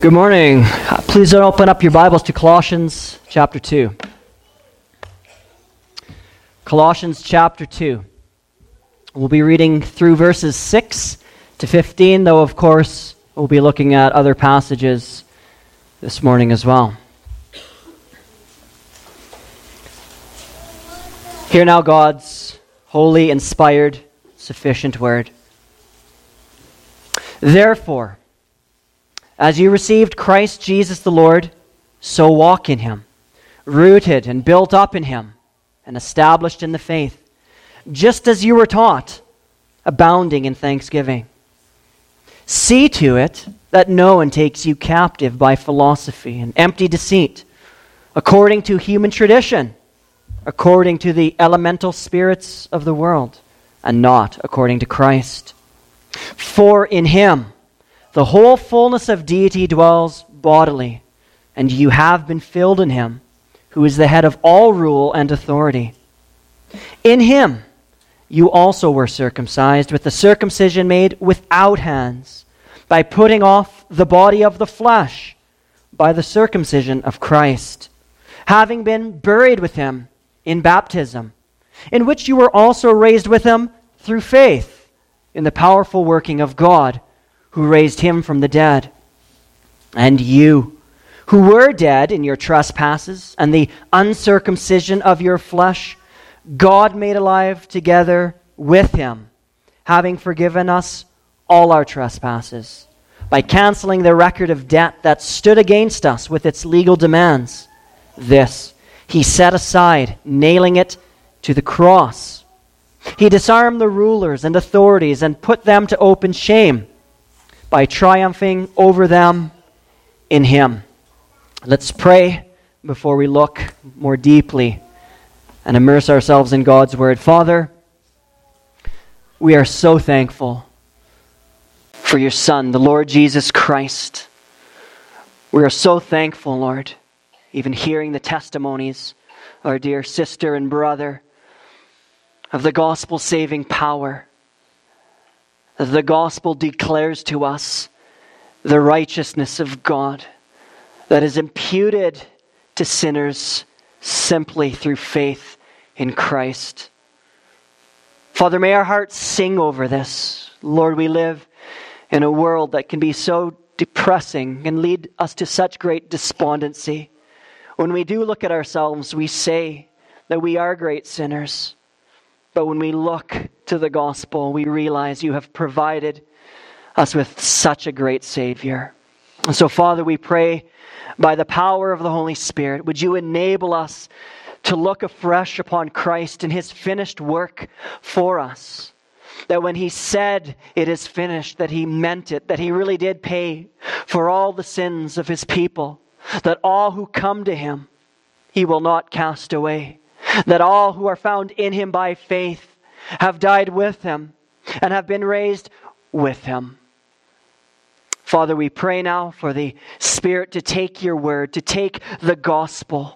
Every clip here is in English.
Good morning. Please open up your Bibles to Colossians chapter 2. Colossians chapter 2. We'll be reading through verses 6 to 15, though of course we'll be looking at other passages this morning as well. Hear now God's holy, inspired, sufficient word. Therefore, as you received Christ Jesus the Lord, so walk in him, rooted and built up in him, and established in the faith, just as you were taught, abounding in thanksgiving. See to it that no one takes you captive by philosophy and empty deceit, according to human tradition, according to the elemental spirits of the world, and not according to Christ. For in him the whole fullness of deity dwells bodily, and you have been filled in him, who is the head of all rule and authority. In him you also were circumcised with the circumcision made without hands, by putting off the body of the flesh by the circumcision of Christ, having been buried with him in baptism, in which you were also raised with him through faith in the powerful working of God, who raised him from the dead. And you, who were dead in your trespasses and the uncircumcision of your flesh, God made alive together with him, having forgiven us all our trespasses, by canceling the record of debt that stood against us with its legal demands. This he set aside, nailing it to the cross. He disarmed the rulers and authorities and put them to open shame, by triumphing over them in him. Let's pray before we look more deeply and immerse ourselves in God's word. Father, we are so thankful for your Son, the Lord Jesus Christ. We are so thankful, Lord, even hearing the testimonies of our dear sister and brother of the gospel-saving power. The gospel declares to us the righteousness of God that is imputed to sinners simply through faith in Christ. Father, may our hearts sing over this. Lord, we live in a world that can be so depressing and lead us to such great despondency. When we do look at ourselves, we say that we are great sinners. But when we look to the gospel, we realize you have provided us with such a great Savior. And so, Father, we pray by the power of the Holy Spirit, would you enable us to look afresh upon Christ and his finished work for us. That when he said it is finished, that he meant it, that he really did pay for all the sins of his people. That all who come to him, he will not cast away. That all who are found in him by faith have died with him and have been raised with him. Father, we pray now for the Spirit to take your word, to take the gospel,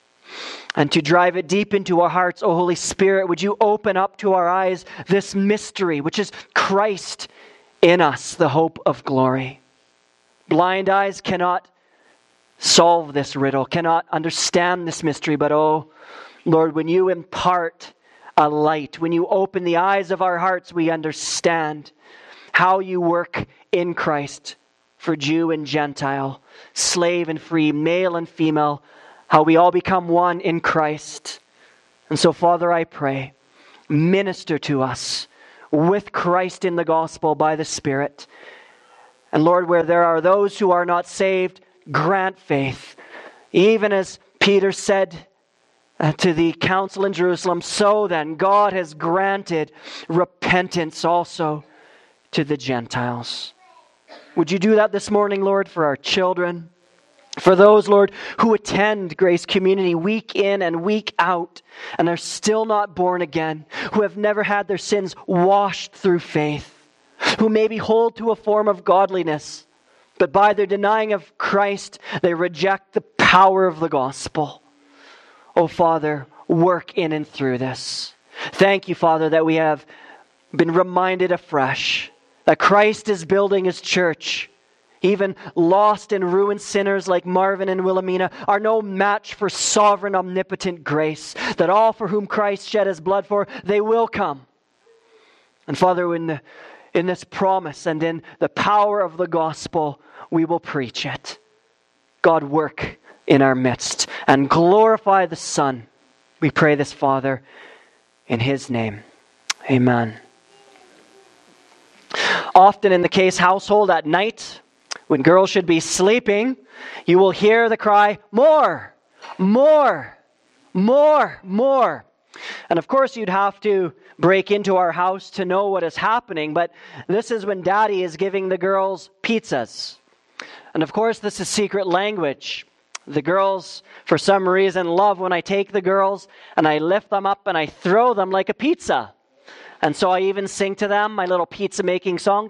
and to drive it deep into our hearts. O Holy Spirit, would you open up to our eyes this mystery, which is Christ in us, the hope of glory. Blind eyes cannot solve this riddle, cannot understand this mystery, but Lord, when you impart a light, when you open the eyes of our hearts, we understand how you work in Christ for Jew and Gentile, slave and free, male and female, how we all become one in Christ. And so, Father, I pray, minister to us with Christ in the gospel by the Spirit. And Lord, where there are those who are not saved, grant faith. Even as Peter said to the council in Jerusalem, so then God has granted repentance also to the Gentiles. Would you do that this morning, Lord, for our children? For those, Lord, who attend Grace Community week in and week out and are still not born again, who have never had their sins washed through faith, who maybe hold to a form of godliness, but by their denying of Christ, they reject the power of the gospel. Oh, Father, work in and through this. Thank you, Father, that we have been reminded afresh that Christ is building his church. Even lost and ruined sinners like Marvin and Wilhelmina are no match for sovereign, omnipotent grace, that all for whom Christ shed his blood for, they will come. And Father, in this promise and in the power of the gospel, we will preach it. God, work in our midst and glorify the Son. We pray this, Father, in his name. Amen. Often in the Case household at night, when girls should be sleeping, you will hear the cry, more, more, more, more. And of course, you'd have to break into our house to know what is happening, but this is when Daddy is giving the girls pizzas. And of course, this is secret language. The girls, for some reason, love when I take the girls and I lift them up and I throw them like a pizza. And so I even sing to them my little pizza making song.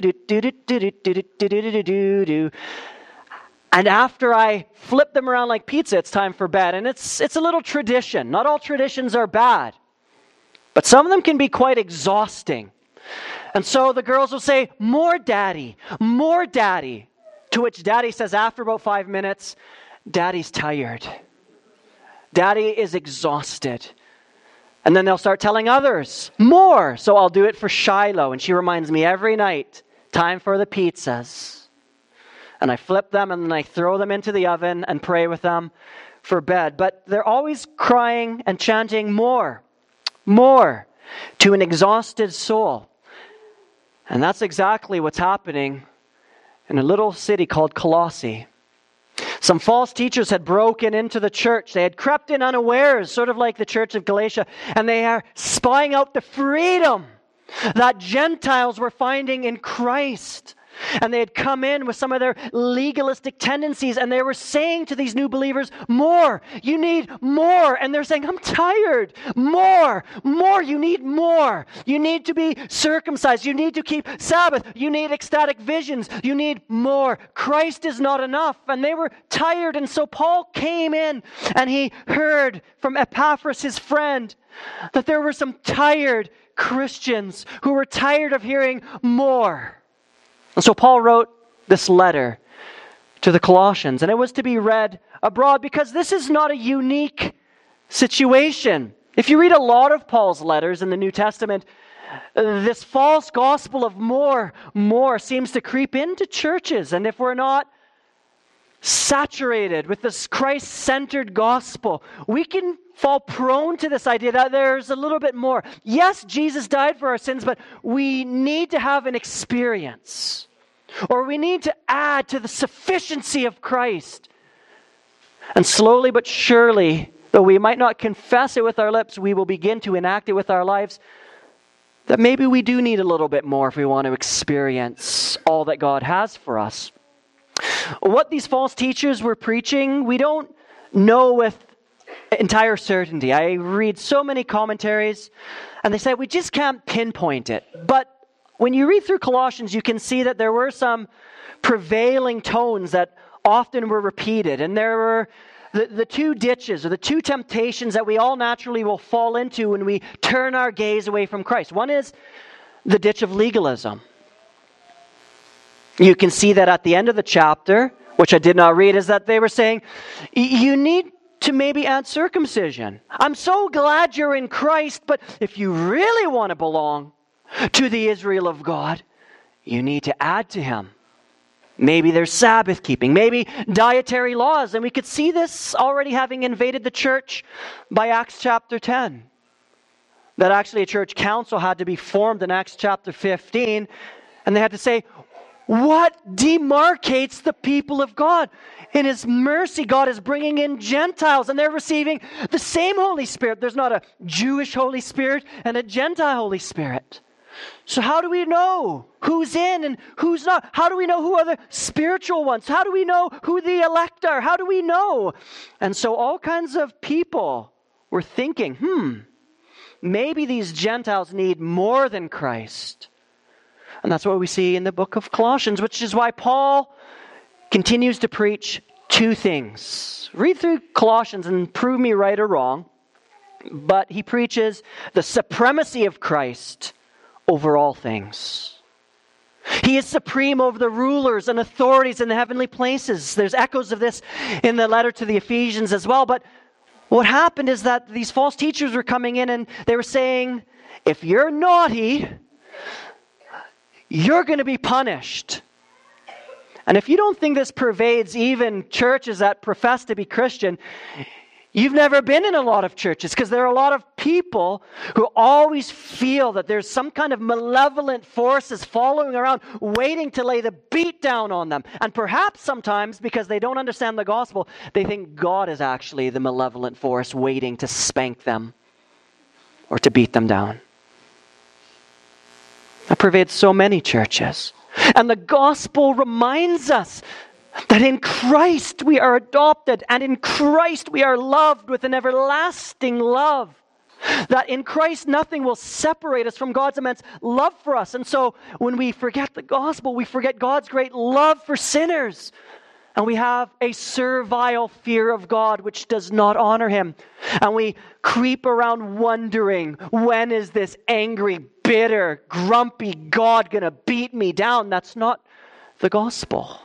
And after I flip them around like pizza, it's time for bed. And it's a little tradition. Not all traditions are bad, but some of them can be quite exhausting. And so the girls will say, more Daddy, more Daddy. To which Daddy says after about 5 minutes, Daddy's tired. Daddy is exhausted. And then they'll start telling others, more. So I'll do it for Shiloh. And she reminds me every night, time for the pizzas. And I flip them and then I throw them into the oven and pray with them for bed. But they're always crying and chanting more, more to an exhausted soul. And that's exactly what's happening in a little city called Colossae. Some false teachers had broken into the church. They had crept in unawares, sort of like the church of Galatia, and they are spying out the freedom that Gentiles were finding in Christ. And they had come in with some of their legalistic tendencies, and they were saying to these new believers, more, you need more. And they're saying, I'm tired. More, you need more. You need to be circumcised. You need to keep Sabbath. You need ecstatic visions. You need more. Christ is not enough. And they were tired. And so Paul came in and he heard from Epaphras, his friend, that there were some tired Christians who were tired of hearing more. And so Paul wrote this letter to the Colossians, and it was to be read abroad because this is not a unique situation. If you read a lot of Paul's letters in the New Testament, this false gospel of more seems to creep into churches. And if we're not saturated with this Christ-centered gospel, we can fall prone to this idea that there's a little bit more. Yes, Jesus died for our sins, but we need to have an experience. Or we need to add to the sufficiency of Christ. And slowly but surely, though we might not confess it with our lips, we will begin to enact it with our lives, that maybe we do need a little bit more if we want to experience all that God has for us. What these false teachers were preaching, we don't know with entire certainty. I read so many commentaries, and they say we just can't pinpoint it. But when you read through Colossians, you can see that there were some prevailing tones that often were repeated. And there were the two ditches or the two temptations that we all naturally will fall into when we turn our gaze away from Christ. One is the ditch of legalism. You can see that at the end of the chapter, which I did not read, is that they were saying, you need to maybe add circumcision. I'm so glad you're in Christ, but if you really want to belong to the Israel of God, you need to add to him. Maybe there's Sabbath keeping, maybe dietary laws, and we could see this already having invaded the church by Acts chapter 10. That actually a church council had to be formed in Acts chapter 15, and they had to say, what demarcates the people of God? In his mercy, God is bringing in Gentiles, and they're receiving the same Holy Spirit. There's not a Jewish Holy Spirit and a Gentile Holy Spirit. So how do we know who's in and who's not? How do we know who are the spiritual ones? How do we know who the elect are? How do we know? And so all kinds of people were thinking, maybe these Gentiles need more than Christ. And that's what we see in the book of Colossians, which is why Paul continues to preach two things. Read through Colossians and prove me right or wrong. But he preaches the supremacy of Christ over all things. He is supreme over the rulers and authorities in the heavenly places. There's echoes of this in the letter to the Ephesians as well. But what happened is that these false teachers were coming in and they were saying, if you're naughty, you're going to be punished. And if you don't think this pervades even churches that profess to be Christian, you've never been in a lot of churches, because there are a lot of people who always feel that there's some kind of malevolent forces following around waiting to lay the beat down on them. And perhaps sometimes, because they don't understand the gospel, they think God is actually the malevolent force waiting to spank them or to beat them down. That pervades so many churches. And the gospel reminds us that in Christ we are adopted, and in Christ we are loved with an everlasting love. That in Christ nothing will separate us from God's immense love for us. And so when we forget the gospel, we forget God's great love for sinners. And we have a servile fear of God which does not honor Him. And we creep around wondering, when is this angry, bitter, grumpy God going to beat me down? That's not the gospel.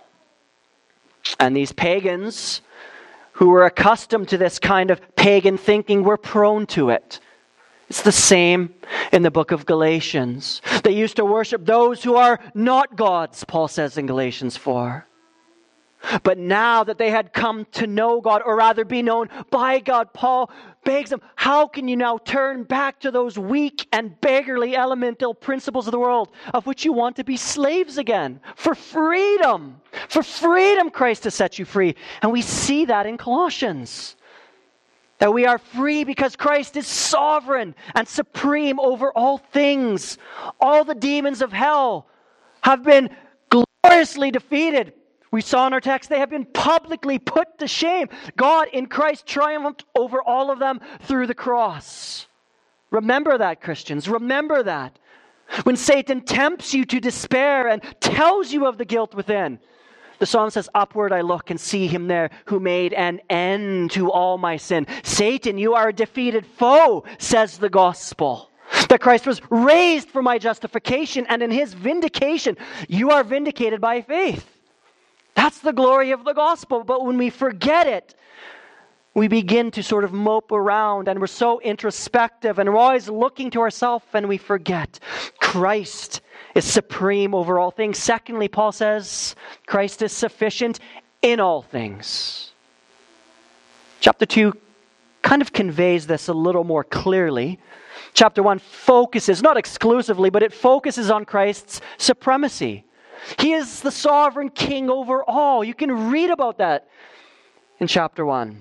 And these pagans who were accustomed to this kind of pagan thinking were prone to it. It's the same in the book of Galatians. They used to worship those who are not gods, Paul says in Galatians 4. But now that they had come to know God, or rather be known by God, Paul begs them, how can you now turn back to those weak and beggarly elemental principles of the world, of which you want to be slaves again? For freedom Christ has set you free. And we see that in Colossians. That we are free because Christ is sovereign and supreme over all things. All the demons of hell have been gloriously defeated. We saw in our text, they have been publicly put to shame. God in Christ triumphed over all of them through the cross. Remember that, Christians. Remember that. When Satan tempts you to despair and tells you of the guilt within, the psalm says, upward I look and see Him there who made an end to all my sin. Satan, you are a defeated foe, says the gospel. That Christ was raised for my justification, and in His vindication, you are vindicated by faith. That's the glory of the gospel. But when we forget it, we begin to sort of mope around, and we're so introspective, and we're always looking to ourselves, and we forget Christ is supreme over all things. Secondly, Paul says Christ is sufficient in all things. Chapter 2 kind of conveys this a little more clearly. Chapter 1 focuses, not exclusively, but it focuses on Christ's supremacy. He is the sovereign king over all. You can read about that in chapter 1.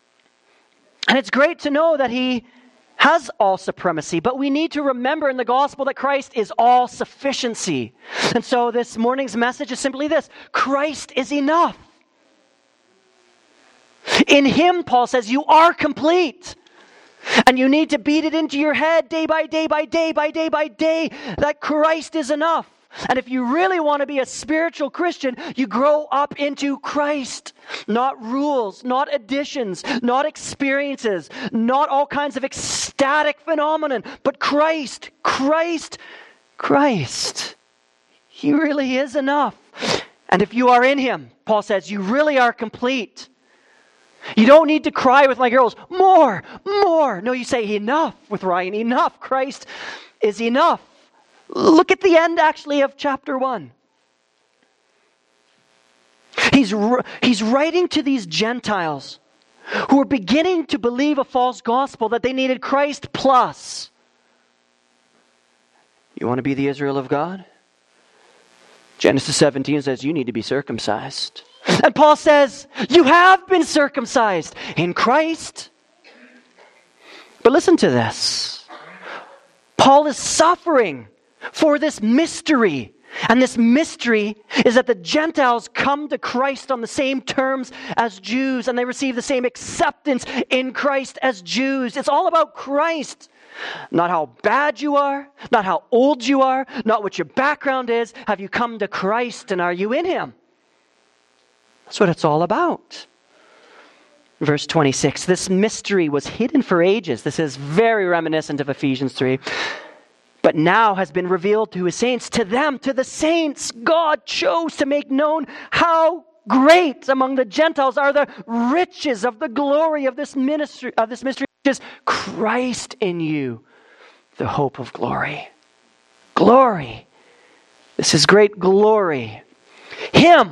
And it's great to know that He has all supremacy, but we need to remember in the gospel that Christ is all sufficiency. And so this morning's message is simply this: Christ is enough. In Him, Paul says, you are complete. And you need to beat it into your head day by day by day by day by day that Christ is enough. And if you really want to be a spiritual Christian, you grow up into Christ. Not rules, not additions, not experiences, not all kinds of ecstatic phenomenon, but Christ, Christ, Christ. He really is enough. And if you are in Him, Paul says, you really are complete. You don't need to cry with my girls, more, more. No, you say enough with Ryan, enough. Christ is enough. Look at the end, actually, of chapter 1. He's writing to these Gentiles who are beginning to believe a false gospel, that they needed Christ plus. You want to be the Israel of God? Genesis 17 says you need to be circumcised. And Paul says, you have been circumcised in Christ. But listen to this. Paul is suffering for this mystery. And this mystery is that the Gentiles come to Christ on the same terms as Jews, and they receive the same acceptance in Christ as Jews. It's all about Christ. Not how bad you are, not how old you are, not what your background is. Have you come to Christ and are you in Him? That's what it's all about. Verse 26, this mystery was hidden for ages. This is very reminiscent of Ephesians 3. but now has been revealed to his saints. To them, to the saints, God chose to make known how great among the Gentiles are the riches of the glory of this mystery, which is Christ in you, the hope of glory. Glory. This is great glory. Him.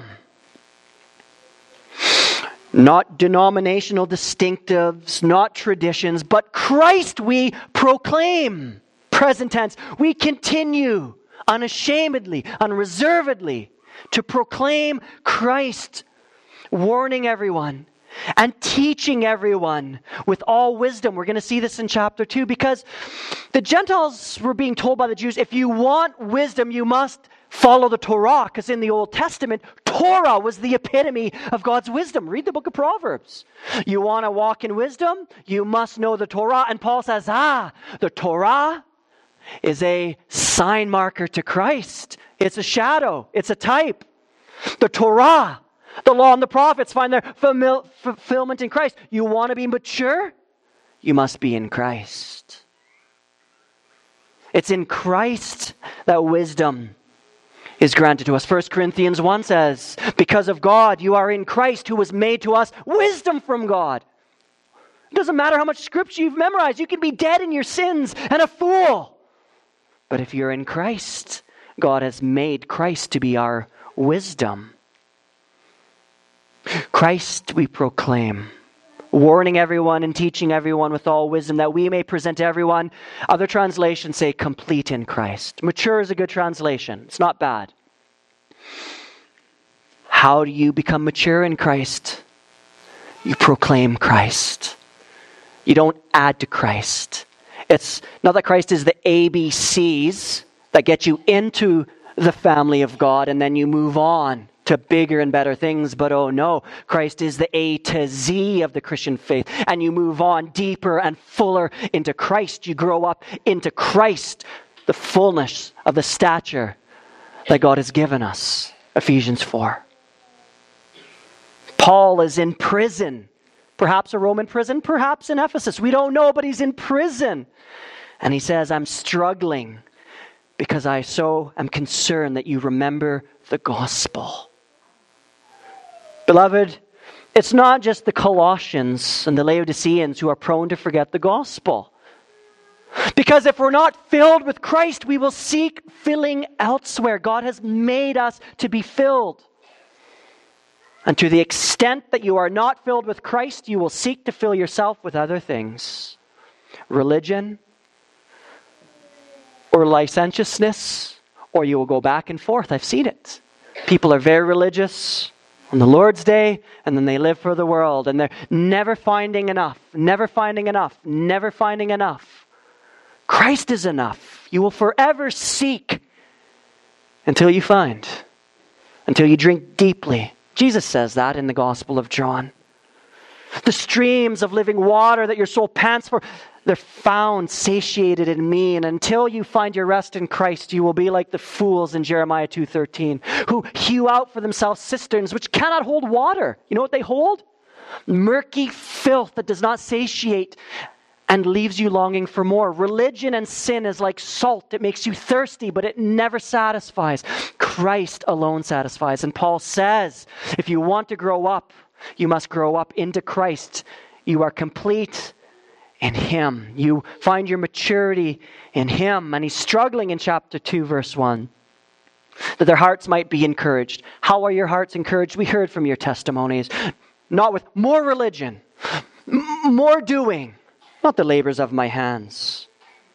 Not denominational distinctives, not traditions, but Christ we proclaim. Present tense. We continue unashamedly, unreservedly to proclaim Christ, warning everyone and teaching everyone with all wisdom. We're going to see this in chapter 2 because the Gentiles were being told by the Jews, if you want wisdom, you must follow the Torah, because in the Old Testament, Torah was the epitome of God's wisdom. Read the book of Proverbs. You want to walk in wisdom, you must know the Torah. And Paul says, the Torah is a sign marker to Christ. It's a shadow. It's a type. The Torah, the law and the prophets find their fulfillment in Christ. You want to be mature? You must be in Christ. It's in Christ that wisdom is granted to us. 1 Corinthians 1 says, because of God, you are in Christ, who was made to us wisdom from God. It doesn't matter how much scripture you've memorized. You can be dead in your sins and a fool. But if you're in Christ, God has made Christ to be our wisdom. Christ we proclaim, warning everyone and teaching everyone with all wisdom, that we may present everyone. Other translations say complete in Christ. Mature is a good translation. It's not bad. How do you become mature in Christ? You proclaim Christ. You don't add to Christ. It's not that Christ is the ABCs that get you into the family of God and then you move on to bigger and better things, but oh no, Christ is the A to Z of the Christian faith, and you move on deeper and fuller into Christ. You grow up into Christ, the fullness of the stature that God has given us. Ephesians 4. Paul is in prison, perhaps a Roman prison, perhaps in Ephesus. We don't know, but he's in prison. And he says, I'm struggling because I so am concerned that you remember the gospel. Beloved, it's not just the Colossians and the Laodiceans who are prone to forget the gospel. Because if we're not filled with Christ, we will seek filling elsewhere. God has made us to be filled. And to the extent that you are not filled with Christ, you will seek to fill yourself with other things. Religion, or licentiousness, or you will go back and forth. I've seen it. People are very religious on the Lord's Day, and then they live for the world, and they're never finding enough, never finding enough, never finding enough. Christ is enough. You will forever seek until you find, until you drink deeply. Jesus says that in the Gospel of John. The streams of living water that your soul pants for, they're found satiated in me. And until you find your rest in Christ, you will be like the fools in Jeremiah 2:13, who hew out for themselves cisterns which cannot hold water. You know what they hold? Murky filth that does not satiate and leaves you longing for more. Religion and sin is like salt. It makes you thirsty, but it never satisfies. Christ alone satisfies. And Paul says, if you want to grow up, you must grow up into Christ. You are complete in Him. You find your maturity in Him. And he's struggling in chapter 2, verse 1, that their hearts might be encouraged. How are your hearts encouraged? We heard from your testimonies. Not with more religion, more doing, not the labors of my hands.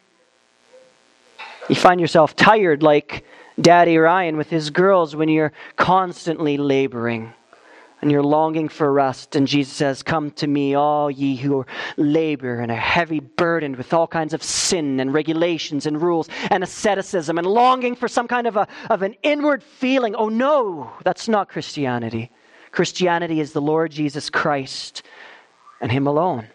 You find yourself tired like Daddy Ryan with his girls when you're constantly laboring and you're longing for rest. And Jesus says, come to me, all ye who labor and are heavy burdened with all kinds of sin and regulations and rules and asceticism and longing for some kind of an inward feeling. Oh no, that's not Christianity. Christianity is the Lord Jesus Christ and Him alone.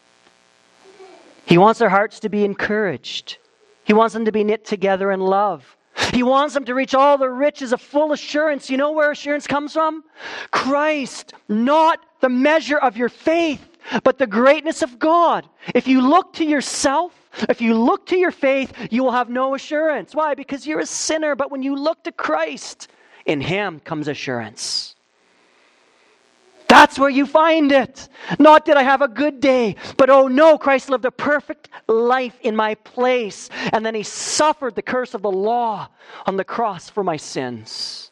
He wants their hearts to be encouraged. He wants them to be knit together in love. He wants them to reach all the riches of full assurance. You know where assurance comes from? Christ, not the measure of your faith, but the greatness of God. If you look to yourself If you look to your faith, you will have no assurance. Why? Because you're a sinner. But when you look to Christ, in Him comes assurance. That's where you find it. Not did I have a good day, but oh no, Christ lived a perfect life in my place. And then He suffered the curse of the law on the cross for my sins.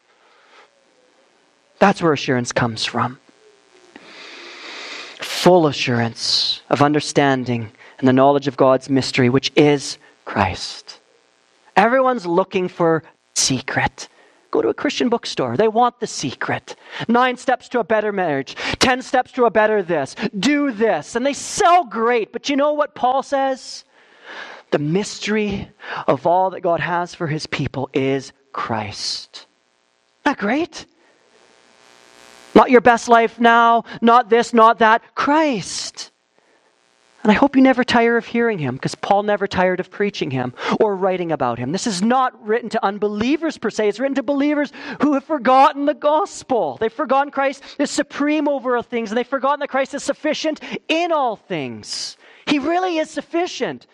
That's where assurance comes from. Full assurance of understanding and the knowledge of God's mystery, which is Christ. Everyone's looking for secret. Go to a Christian bookstore. They want the secret. 9 steps to a better marriage. 10 steps to a better this. Do this. And they sell great. But you know what Paul says? The mystery of all that God has for His people is Christ. Isn't that great? Not your best life now. Not this, not that. Christ. And I hope you never tire of hearing Him, because Paul never tired of preaching Him or writing about Him. This is not written to unbelievers per se. It's written to believers who have forgotten the gospel. They've forgotten Christ is supreme over all things, and they've forgotten that Christ is sufficient in all things. He really is sufficient.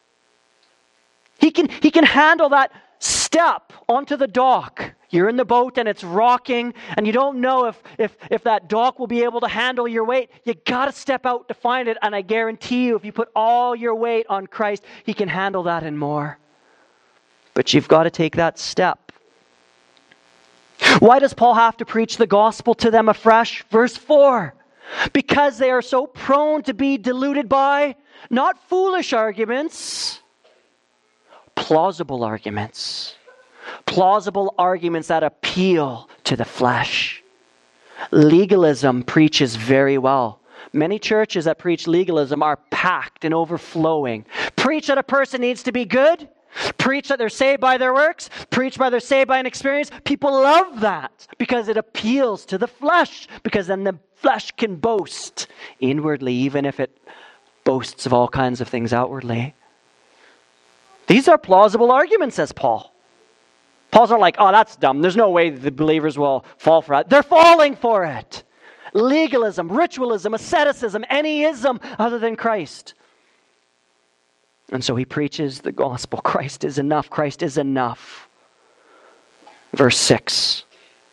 He can handle that step onto the dock. You're in the boat and it's rocking and you don't know if that dock will be able to handle your weight. You got to step out to find it, and I guarantee you if you put all your weight on Christ, He can handle that and more. But you've got to take that step. Why does Paul have to preach the gospel to them afresh? Verse 4. Because they are so prone to be deluded by not foolish arguments, plausible arguments. Plausible arguments that appeal to the flesh. Legalism preaches very well. Many churches that preach legalism are packed and overflowing. Preach that a person needs to be good. Preach that they're saved by their works. Preach that they're saved by an experience. People love that because it appeals to the flesh. Because then the flesh can boast inwardly, even if it boasts of all kinds of things outwardly. These are plausible arguments, says Paul. Paul's not like, oh, that's dumb. There's no way the believers will fall for that. They're falling for it. Legalism, ritualism, asceticism, any ism other than Christ. And so he preaches the gospel. Christ is enough. Christ is enough. Verse 6.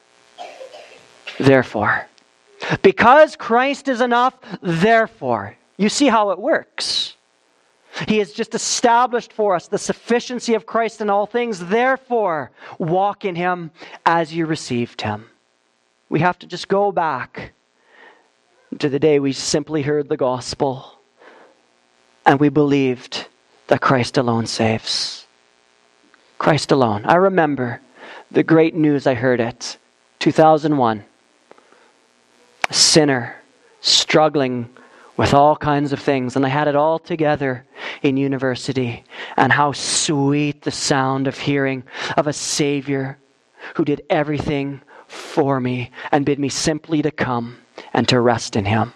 Therefore, because Christ is enough, therefore. You see how it works. He has just established for us the sufficiency of Christ in all things. Therefore, walk in Him as you received Him. We have to just go back to the day we simply heard the gospel and we believed that Christ alone saves. Christ alone. I remember the great news I heard it. 2001. A sinner struggling with all kinds of things. And I had it all together in university. And how sweet the sound of hearing of a Savior who did everything for me and bid me simply to come and to rest in Him.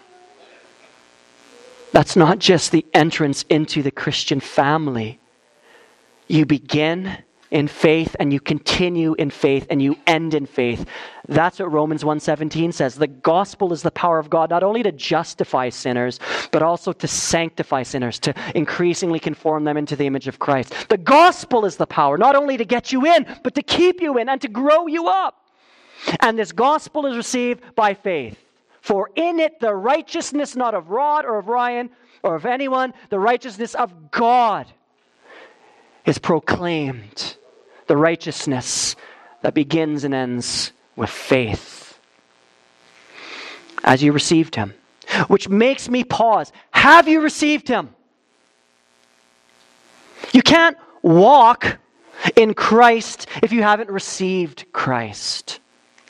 That's not just the entrance into the Christian family. You begin in faith and you continue in faith and you end in faith. That's what Romans 1:17 says. The gospel is the power of God not only to justify sinners, but also to sanctify sinners, to increasingly conform them into the image of Christ. The gospel is the power not only to get you in, but to keep you in and to grow you up. And this gospel is received by faith. For in it the righteousness not of Rod or of Ryan or of anyone, the righteousness of God is proclaimed. The righteousness that begins and ends with faith. As you received Him. Which makes me pause. Have you received Him? You can't walk in Christ if you haven't received Christ.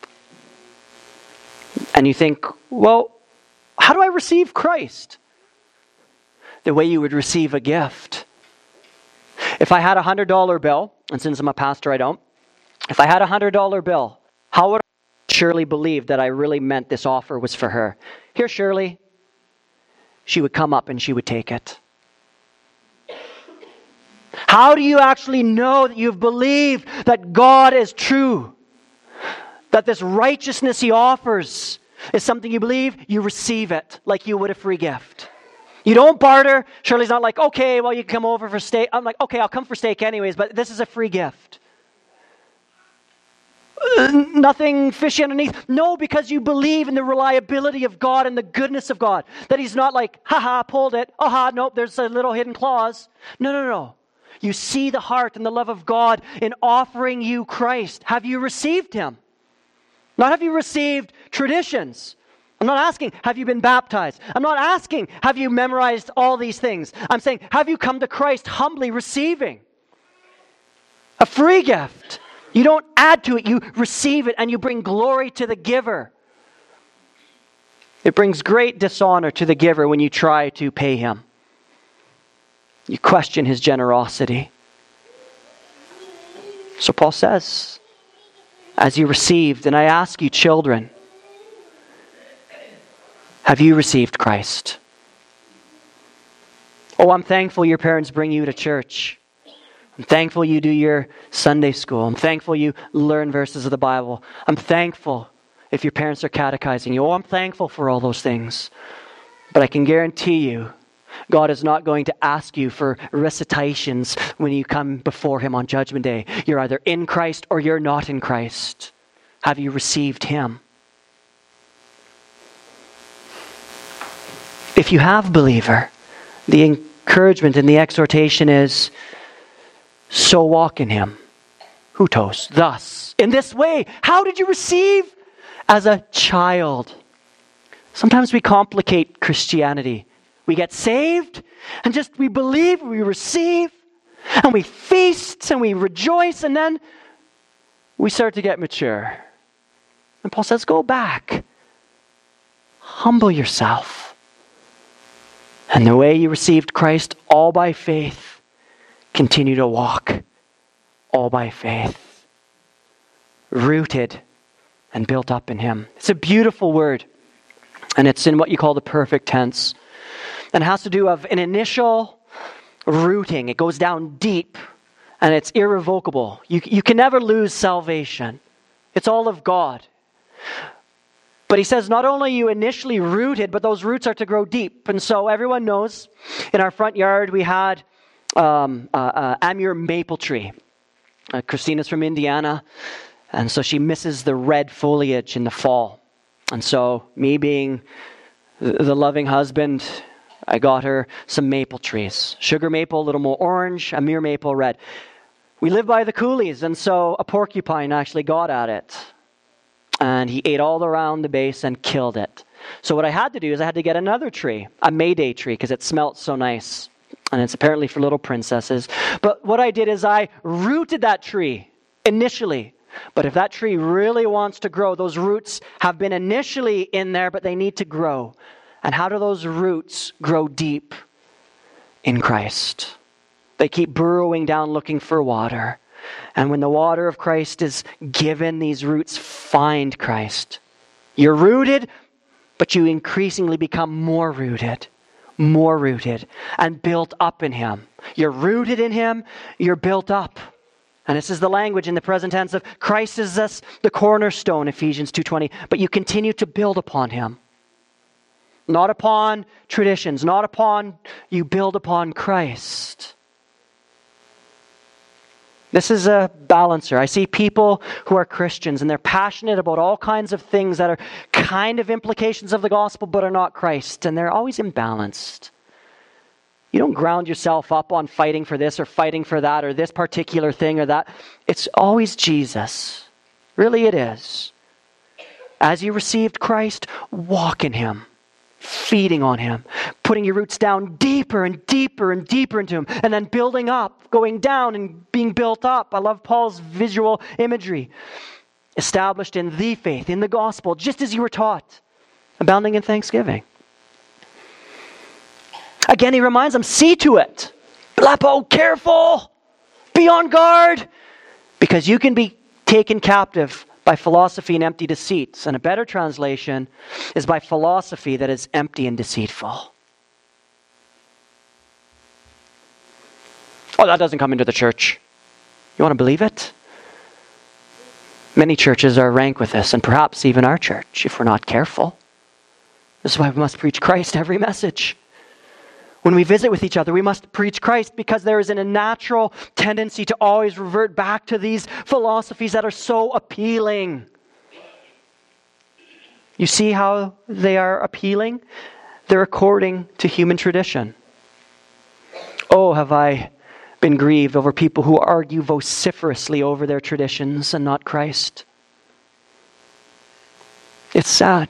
And you think, well, how do I receive Christ? The way you would receive a gift. If I had a $100 bill, and since I'm a pastor, I don't. If I had a $100 bill, how would Shirley believe that I really meant this offer was for her? Here, Shirley. She would come up and she would take it. How do you actually know that you've believed that God is true? That this righteousness He offers is something you believe? You receive it like you would a free gift. You don't barter. Shirley's not like, okay, well, you can come over for steak. I'm like, okay, I'll come for steak anyways, but this is a free gift. Nothing fishy underneath. No, because you believe in the reliability of God and the goodness of God. That He's not like, haha, pulled it. Aha, nope, there's a little hidden clause. No. You see the heart and the love of God in offering you Christ. Have you received Him? Not have you received traditions. I'm not asking, have you been baptized? I'm not asking, have you memorized all these things? I'm saying, have you come to Christ humbly receiving a free gift? You don't add to it, you receive it, and you bring glory to the giver. It brings great dishonor to the giver when you try to pay him. You question his generosity. So Paul says, as you received, and I ask you, children, have you received Christ? Oh, I'm thankful your parents bring you to church. I'm thankful you do your Sunday school. I'm thankful you learn verses of the Bible. I'm thankful if your parents are catechizing you. Oh, I'm thankful for all those things. But I can guarantee you, God is not going to ask you for recitations when you come before Him on Judgment Day. You're either in Christ or you're not in Christ. Have you received Him? If you have, believer, the encouragement and the exhortation is, so walk in Him. Hutos, thus, in this way. How did you receive? As a child. Sometimes we complicate Christianity. We get saved and just we believe, we receive, and we feast and we rejoice, and then we start to get mature. And Paul says, go back. Humble yourself. And the way you received Christ, all by faith, continue to walk all by faith. Rooted and built up in Him. It's a beautiful word. And it's in what you call the perfect tense. And it has to do with an initial rooting. It goes down deep. And it's irrevocable. You can never lose salvation. It's all of God. But he says not only are you initially rooted, but those roots are to grow deep. And so everyone knows, in our front yard we had Amur maple tree. Christina's from Indiana, and so she misses the red foliage in the fall. And so me being the loving husband, I got her some maple trees. Sugar maple, a little more orange, Amur maple, red. We live by the coulees, and so a porcupine actually got at it. And he ate all around the base and killed it. So what I had to do is I had to get another tree, a Mayday tree, because it smelt so nice. And it's apparently for little princesses. But what I did is I rooted that tree initially. But if that tree really wants to grow, those roots have been initially in there, but they need to grow. And how do those roots grow deep? In Christ. They keep burrowing down looking for water. And when the water of Christ is given, these roots find Christ. You're rooted, but you increasingly become more rooted, and built up in Him. You're rooted in Him, you're built up. And this is the language in the present tense of Christ is this, the cornerstone, Ephesians 2:20. But you continue to build upon Him. Not upon traditions, you build upon Christ. This is a balancer. I see people who are Christians and they're passionate about all kinds of things that are kind of implications of the gospel but are not Christ. And they're always imbalanced. You don't ground yourself up on fighting for this or fighting for that or this particular thing or that. It's always Jesus. Really it is. As you received Christ, walk in Him. Feeding on Him, putting your roots down deeper and deeper and deeper into Him, and then building up, going down and being built up. I love Paul's visual imagery. Established in the faith, in the gospel, just as you were taught, abounding in thanksgiving. Again, he reminds them, see to it. Blepo, careful, be on guard, because you can be taken captive by philosophy and empty deceits. And a better translation is by philosophy that is empty and deceitful. Oh, that doesn't come into the church. You want to believe it? Many churches are rank with this, and perhaps even our church, if we're not careful. This is why we must preach Christ every message. When we visit with each other, we must preach Christ, because there is a natural tendency to always revert back to these philosophies that are so appealing. You see how they are appealing? They're according to human tradition. Oh, have I been grieved over people who argue vociferously over their traditions and not Christ. It's sad.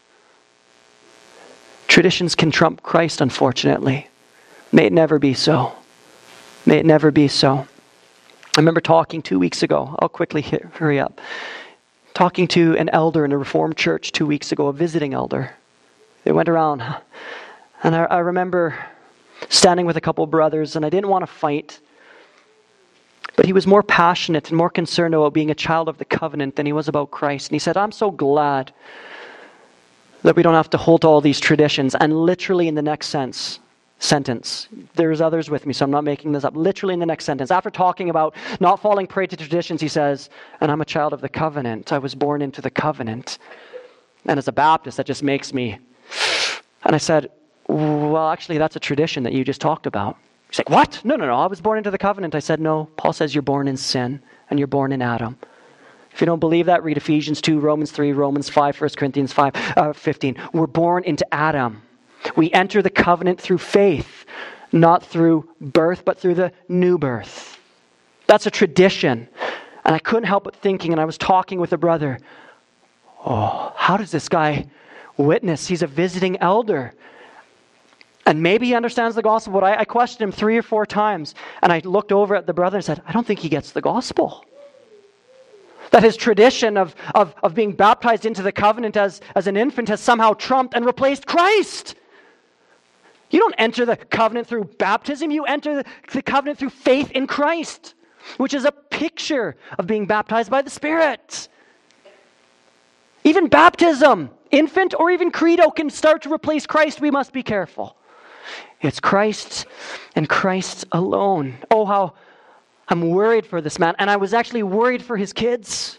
Traditions can trump Christ, unfortunately. May it never be so. May it never be so. I remember talking 2 weeks ago. I'll quickly hurry up. Talking to an elder in a Reformed church 2 weeks ago, a visiting elder. They went around. And I remember standing with a couple of brothers, and I didn't want to fight. But he was more passionate and more concerned about being a child of the covenant than he was about Christ. And he said, I'm so glad that we don't have to hold to all these traditions. And literally in the next sentence, there's others with me, so I'm not making this up. Literally in the next sentence, after talking about not falling prey to traditions, he says, and I'm a child of the covenant. I was born into the covenant. And as a Baptist, that just makes me... And I said, well, actually, that's a tradition that you just talked about. He's like, what? No, I was born into the covenant. I said, no, Paul says you're born in sin and you're born in Adam. If you don't believe that, read Ephesians 2, Romans 3, Romans 5, 1 Corinthians 15. We're born into Adam. We enter the covenant through faith, not through birth, but through the new birth. That's a tradition. And I couldn't help but thinking, and I was talking with a brother, oh, how does this guy witness? He's a visiting elder. And maybe he understands the gospel, but I questioned him 3 or 4 times. And I looked over at the brother and said, I don't think he gets the gospel. That his tradition of being baptized into the covenant as an infant has somehow trumped and replaced Christ. You don't enter the covenant through baptism. You enter the covenant through faith in Christ, which is a picture of being baptized by the Spirit. Even baptism, infant or even credo, can start to replace Christ. We must be careful. It's Christ and Christ alone. Oh, how I'm worried for this man. And I was actually worried for his kids.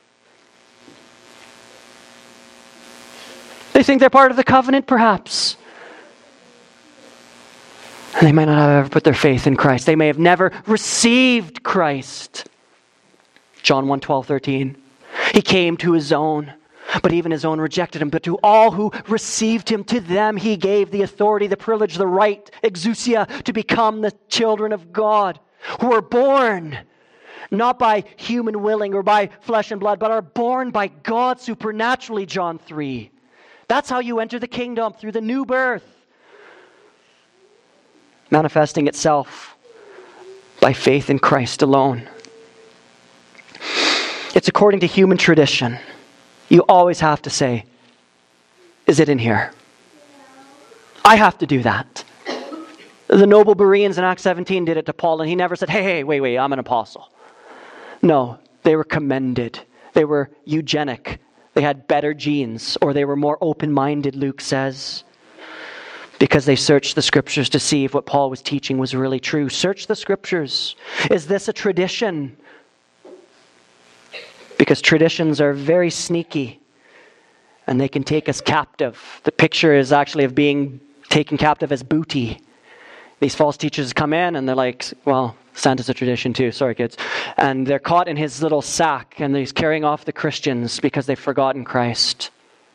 They think they're part of the covenant, perhaps. And they might not have ever put their faith in Christ. They may have never received Christ. John 1:12-13. He came to his own, but even his own rejected him. But to all who received him, to them he gave the authority, the privilege, the right, exousia, to become the children of God, who are born not by human willing or by flesh and blood, but are born by God supernaturally, John 3. That's how you enter the kingdom, through the new birth, manifesting itself by faith in Christ alone. It's according to human tradition. You always have to say, is it in here? I have to do that. The noble Bereans in Acts 17 did it to Paul, and he never said, hey, wait, I'm an apostle. No, they were commended. They were eugenic. They had better genes, or they were more open-minded, Luke says, because they searched the scriptures to see if what Paul was teaching was really true. Search the scriptures. Is this a tradition? Because traditions are very sneaky and they can take us captive. The picture is actually of being taken captive as booty. These false teachers come in and they're like, well, Santa's a tradition too, sorry kids. And they're caught in his little sack and he's carrying off the Christians because they've forgotten Christ.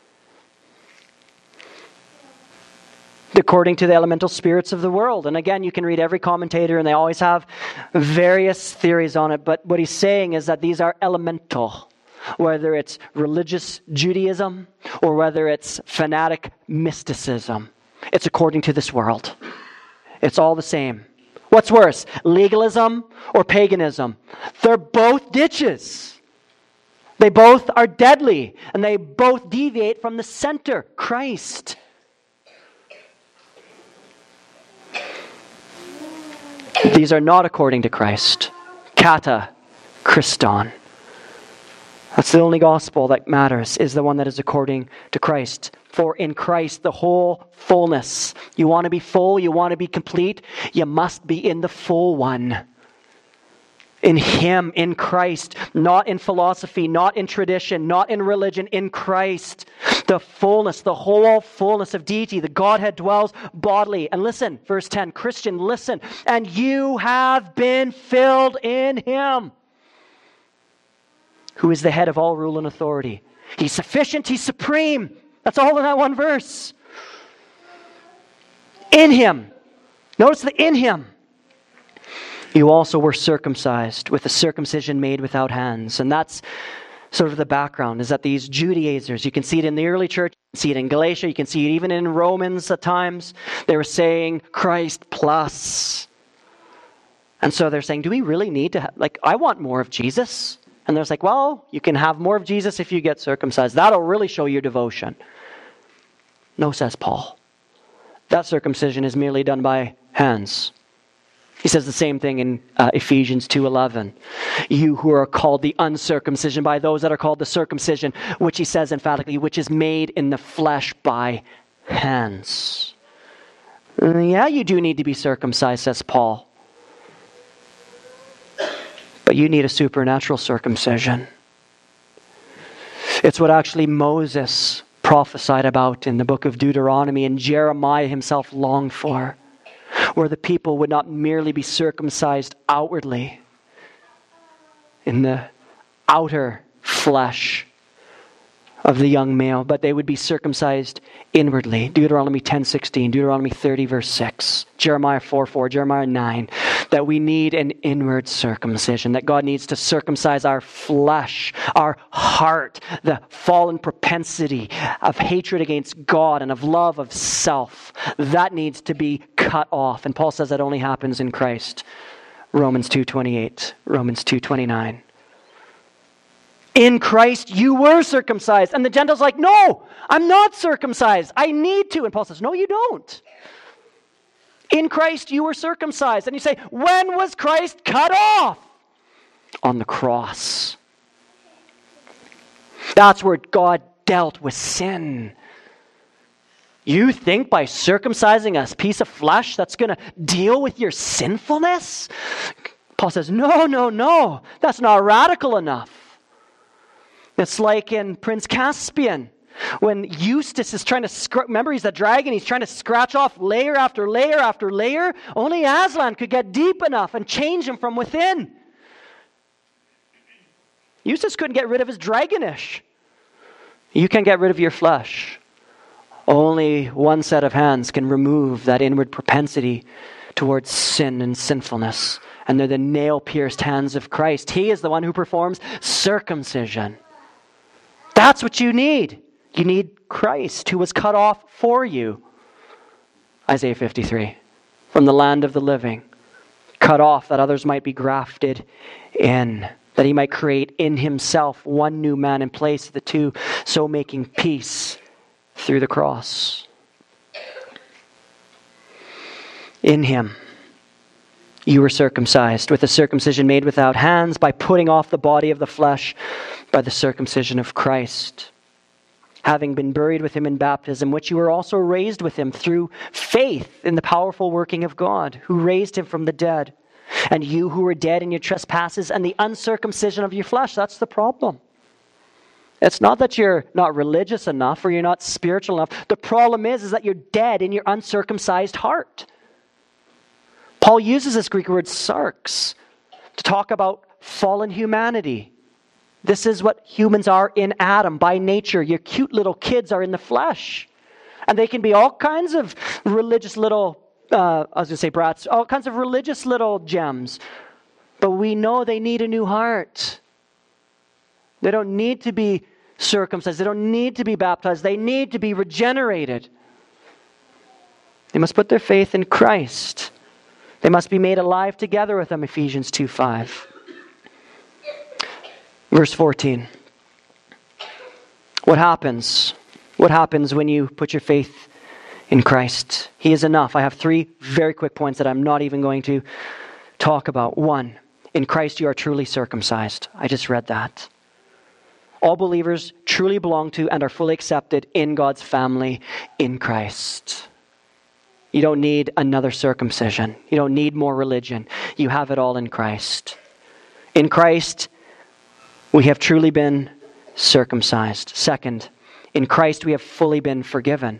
According to the elemental spirits of the world. And again, you can read every commentator and they always have various theories on it. But what he's saying is that these are elemental. Whether it's religious Judaism or whether it's fanatic mysticism. It's according to this world. It's all the same. What's worse, legalism or paganism? They're both ditches. They both are deadly. And they both deviate from the center, Christ. These are not according to Christ. Kata Christon. That's the only gospel that matters, is the one that is according to Christ. For in Christ, the whole fullness. You want to be full, you want to be complete, you must be in the full one. In Him, in Christ, not in philosophy, not in tradition, not in religion, in Christ. The fullness, the whole fullness of deity, the Godhead dwells bodily. And listen, verse 10, Christian, listen. And you have been filled in him, who is the head of all rule and authority. He's sufficient, he's supreme. That's all in that one verse. In him. Notice the in him. You also were circumcised with a circumcision made without hands. And that's sort of the background, is that these Judaizers, you can see it in the early church, you can see it in Galatia, you can see it even in Romans at times. They were saying Christ plus. And so they're saying, do we really need to I want more of Jesus. And they're like, well, you can have more of Jesus if you get circumcised. That'll really show your devotion. No, says Paul. That circumcision is merely done by hands. He says the same thing in Ephesians 2:11. You who are called the uncircumcision by those that are called the circumcision, which he says emphatically, which is made in the flesh by hands. Yeah, you do need to be circumcised, says Paul. But you need a supernatural circumcision. It's what actually Moses prophesied about in the book of Deuteronomy, and Jeremiah himself longed for, where the people would not merely be circumcised outwardly in the outer flesh of the young male, but they would be circumcised inwardly. Deuteronomy 10:16, Deuteronomy 30 verse 6, Jeremiah 4:4, Jeremiah 9, that we need an inward circumcision, that God needs to circumcise our flesh, our heart, the fallen propensity of hatred against God and of love of self. That needs to be cut off. And Paul says that only happens in Christ. Romans 2:28, Romans 2:29. In Christ you were circumcised. And the Gentiles are like, no, I'm not circumcised. I need to. And Paul says, no, you don't. In Christ you were circumcised. And you say, when was Christ cut off? On the cross. That's where God dealt with sin. You think by circumcising a piece of flesh that's going to deal with your sinfulness? Paul says, no, that's not radical enough. It's like in Prince Caspian, when Eustace is trying to, remember he's the dragon, he's trying to scratch off layer after layer after layer. Only Aslan could get deep enough and change him from within. Eustace couldn't get rid of his dragonish. You can get rid of your flesh. Only one set of hands can remove that inward propensity towards sin and sinfulness. And they're the nail-pierced hands of Christ. He is the one who performs circumcision. That's what you need. You need Christ, who was cut off for you. Isaiah 53. From the land of the living. Cut off that others might be grafted in. That he might create in himself one new man in place of the two, so making peace through the cross. In him you were circumcised with a circumcision made without hands, by putting off the body of the flesh by the circumcision of Christ, having been buried with him in baptism, which you were also raised with him through faith in the powerful working of God, who raised him from the dead. And you who were dead in your trespasses and the uncircumcision of your flesh. That's the problem. It's not that you're not religious enough or you're not spiritual enough. The problem is that you're dead in your uncircumcised heart. Paul uses this Greek word sarx to talk about fallen humanity. This is what humans are in Adam by nature. Your cute little kids are in the flesh. And they can be all kinds of religious little, brats, all kinds of religious little gems. But we know they need a new heart. They don't need to be circumcised. They don't need to be baptized. They need to be regenerated. They must put their faith in Christ. They must be made alive together with him, Ephesians 2:5. Verse 14. What happens? What happens when you put your faith in Christ? He is enough. I have 3 very quick points that I'm not even going to talk about. 1, in Christ you are truly circumcised. I just read that. All believers truly belong to and are fully accepted in God's family in Christ. You don't need another circumcision. You don't need more religion. You have it all in Christ. In Christ, we have truly been circumcised. 2nd, In Christ we have fully been forgiven.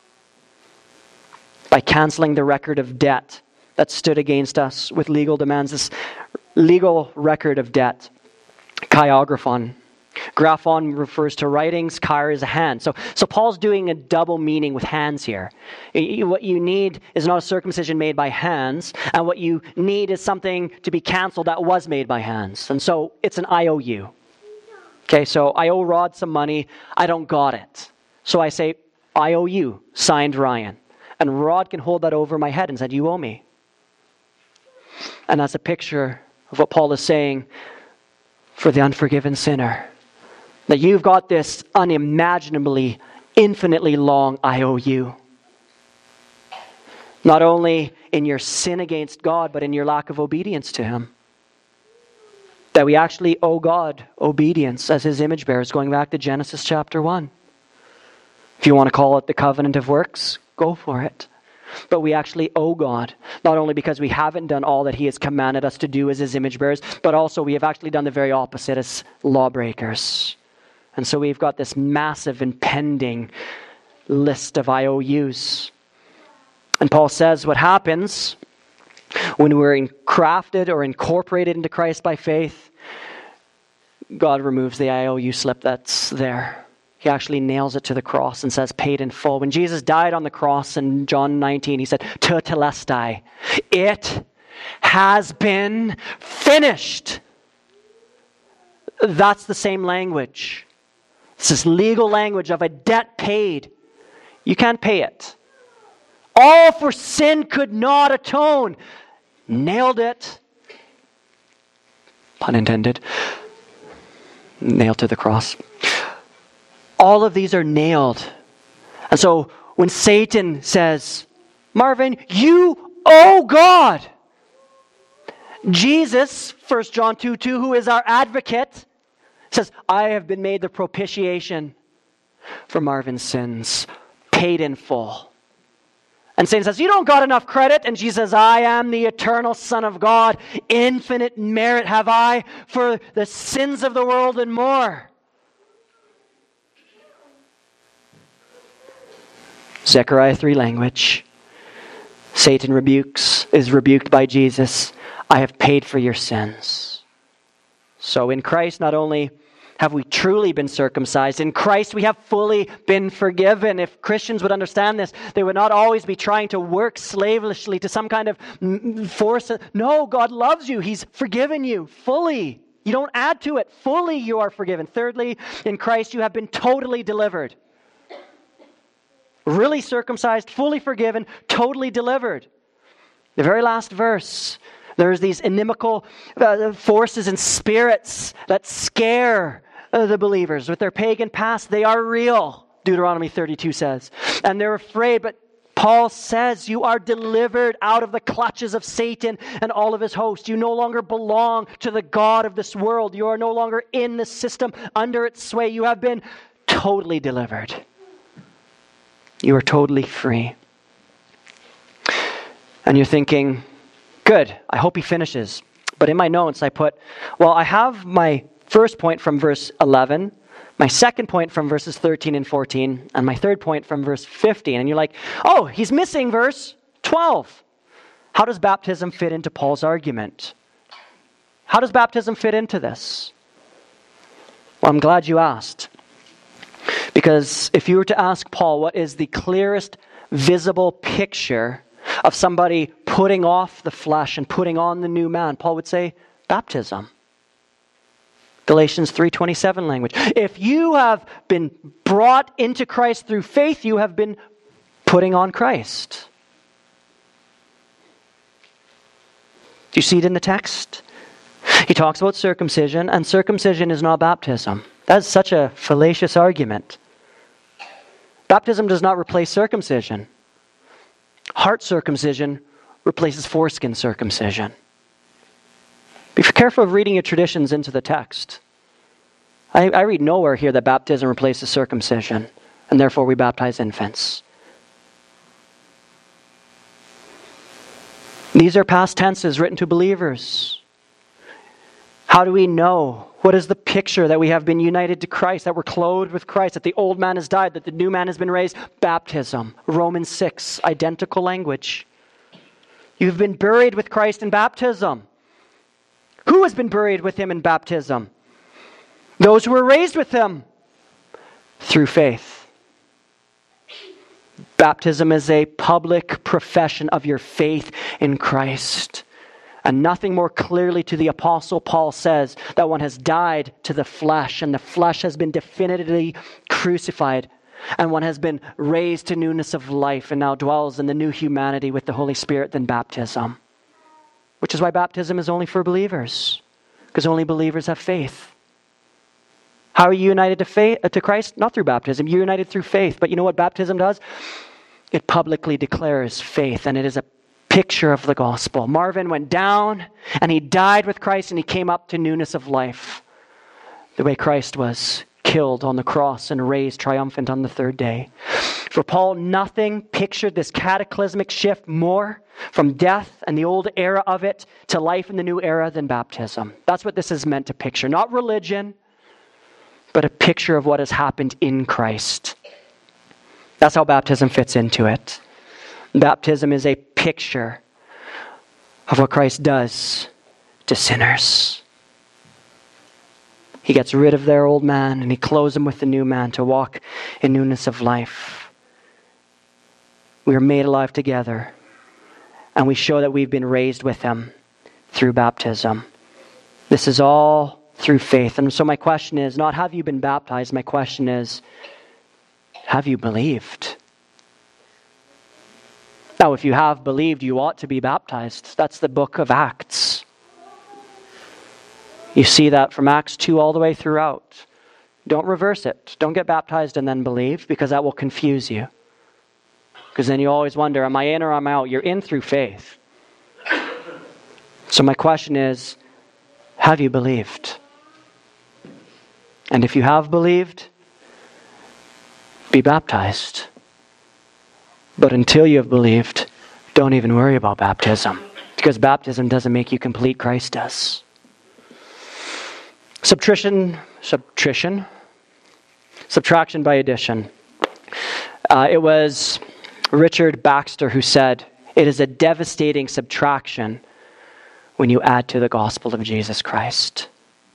By canceling the record of debt that stood against us with legal demands, this legal record of debt, kaiagraphon. Graphon refers to writings, kai is a hand. So Paul's doing a double meaning with hands here. What you need is not a circumcision made by hands, and what you need is something to be canceled that was made by hands. And so it's an IOU. Okay, so I owe Rod some money, I don't got it. So I say, I owe you, signed Ryan. And Rod can hold that over my head and say, you owe me. And that's a picture of what Paul is saying for the unforgiven sinner. That you've got this unimaginably, infinitely long IOU. Not only in your sin against God, but in your lack of obedience to Him. That we actually owe God obedience as His image bearers, going back to Genesis chapter 1. If you want to call it the covenant of works, go for it. But we actually owe God, not only because we haven't done all that He has commanded us to do as His image bearers, but also we have actually done the very opposite as lawbreakers. And so we've got this massive impending list of IOUs. And Paul says what happens when we're crafted or incorporated into Christ by faith, God removes the IOU slip that's there. He actually nails it to the cross and says, paid in full. When Jesus died on the cross in John 19, He said, tetelestai, it has been finished. That's the same language. It's this legal language of a debt paid. You can't pay it. All for sin could not atone. Nailed it. Pun intended. Nailed to the cross. All of these are nailed. And so when Satan says, Marvin, you owe God. Jesus, 1 John 2:2, who is our advocate, says, I have been made the propitiation for Marvin's sins, paid in full. And Satan says, you don't got enough credit. And Jesus says, I am the eternal Son of God. Infinite merit have I for the sins of the world and more. Zechariah 3 language. Satan is rebuked by Jesus. I have paid for your sins. So in Christ, not only have we truly been circumcised, in Christ we have fully been forgiven. If Christians would understand this, they would not always be trying to work slavishly to some kind of force. No, God loves you. He's forgiven you fully. You don't add to it. Fully you are forgiven. Thirdly, in Christ you have been totally delivered. Really circumcised, fully forgiven, totally delivered. The very last verse, there's these inimical forces and spirits that scare the believers. With their pagan past, they are real, Deuteronomy 32 says. And they're afraid, but Paul says you are delivered out of the clutches of Satan and all of his hosts. You no longer belong to the god of this world. You are no longer in the system under its sway. You have been totally delivered. You are totally free. And you're thinking, good, I hope he finishes. But in my notes I put, well, I have my first point from verse 11, my second point from verses 13 and 14, and my third point from verse 15. And you're like, oh, he's missing verse 12. How does baptism fit into Paul's argument? How does baptism fit into this? Well, I'm glad you asked. Because if you were to ask Paul, what is the clearest visible picture of somebody putting off the flesh and putting on the new man, Paul would say, baptism. Galatians 3:27 language. If you have been brought into Christ through faith, you have been putting on Christ. Do you see it in the text? He talks about circumcision, and circumcision is not baptism. That's such a fallacious argument. Baptism does not replace circumcision. Heart circumcision replaces foreskin circumcision. Be careful of reading your traditions into the text. I read nowhere here that baptism replaces circumcision, and therefore we baptize infants. These are past tenses written to believers. How do we know? What is the picture that we have been united to Christ, that we're clothed with Christ, that the old man has died, that the new man has been raised? Baptism. Romans 6, identical language. You've been buried with Christ in baptism. Who has been buried with him in baptism? Those who were raised with him through faith. Baptism is a public profession of your faith in Christ. And nothing more clearly to the Apostle Paul says that one has died to the flesh, and the flesh has been definitively crucified, and one has been raised to newness of life and now dwells in the new humanity with the Holy Spirit than baptism. Which is why baptism is only for believers, because only believers have faith. How are you united to Christ? Not through baptism. You're united through faith. But you know what baptism does? It publicly declares faith, and it is a picture of the gospel. Marvin went down and he died with Christ, and he came up to newness of life. The way Christ was killed on the cross and raised triumphant on the third day. For Paul, nothing pictured this cataclysmic shift more from death and the old era of it to life in the new era than baptism. That's what this is meant to picture. Not religion, but a picture of what has happened in Christ. That's how baptism fits into it. Baptism is a picture of what Christ does to sinners. He gets rid of their old man and he clothes them with the new man to walk in newness of life. We are made alive together, and we show that we've been raised with him through baptism. This is all through faith. And so my question is not, have you been baptized? My question is, have you believed? Now, if you have believed, you ought to be baptized. That's the book of Acts. You see that from Acts 2 all the way throughout. Don't reverse it. Don't get baptized and then believe, because that will confuse you. Because then you always wonder, am I in or am I out? You're in through faith. So my question is, have you believed? And if you have believed, be baptized. But until you have believed, don't even worry about baptism, because baptism doesn't make you complete, Christ does. Subtraction by addition. It was Richard Baxter who said, it is a devastating subtraction when you add to the gospel of Jesus Christ.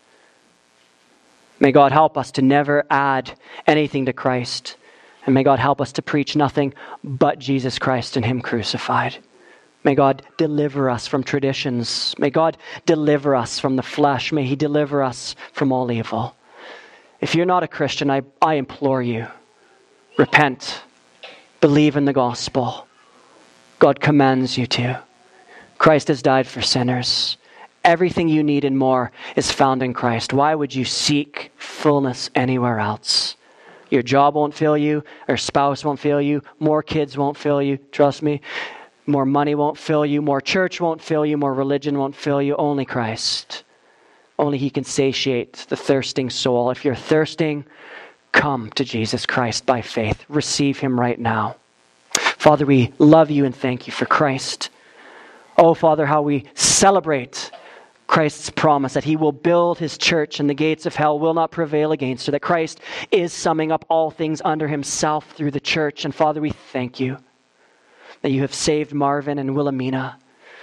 May God help us to never add anything to Christ. And may God help us to preach nothing but Jesus Christ and him crucified. May God deliver us from traditions. May God deliver us from the flesh. May he deliver us from all evil. If you're not a Christian, I implore you, repent. Believe in the gospel. God commands you to. Christ has died for sinners. Everything you need and more is found in Christ. Why would you seek fullness anywhere else? Your job won't fill you. Your spouse won't fill you. More kids won't fill you. Trust me. More money won't fill you. More church won't fill you. More religion won't fill you. Only Christ. Only he can satiate the thirsting soul. If you're thirsting, come to Jesus Christ by faith. Receive him right now. Father, we love you and thank you for Christ. Oh, Father, how we celebrate Christ's promise that he will build his church and the gates of hell will not prevail against her. That Christ is summing up all things under himself through the church. And Father, we thank you that you have saved Marvin and Wilhelmina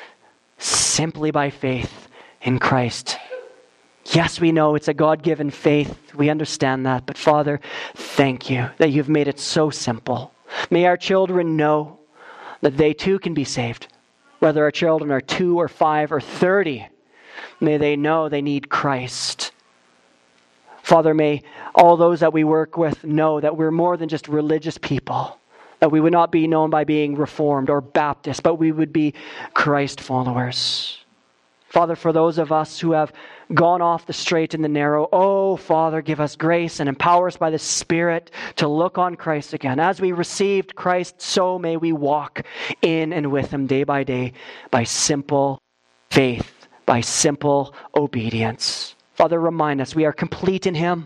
simply by faith in Christ. Yes, we know it's a God-given faith. We understand that. But Father, thank you that you've made it so simple. May our children know that they too can be saved. Whether our children are 2 or 5 or 30, may they know they need Christ. Father, may all those that we work with know that we're more than just religious people. That we would not be known by being Reformed or Baptist, but we would be Christ followers. Father, for those of us who have gone off the straight and the narrow, oh, Father, give us grace and empower us by the Spirit to look on Christ again. As we received Christ, so may we walk in and with him day by day by simple faith, by simple obedience. Father, remind us we are complete in him,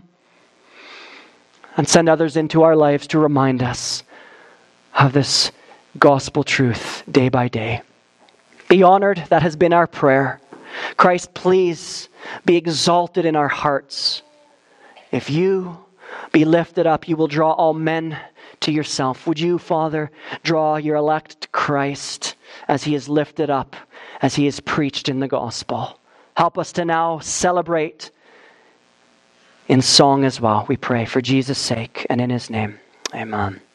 and send others into our lives to remind us of this gospel truth day by day. Be honored. That has been our prayer. Christ, please be exalted in our hearts. If you be lifted up, you will draw all men to yourself. Would you, Father, draw your elect to Christ as he is lifted up, as he is preached in the gospel. Help us to now celebrate in song as well, we pray, for Jesus' sake and in his name. Amen.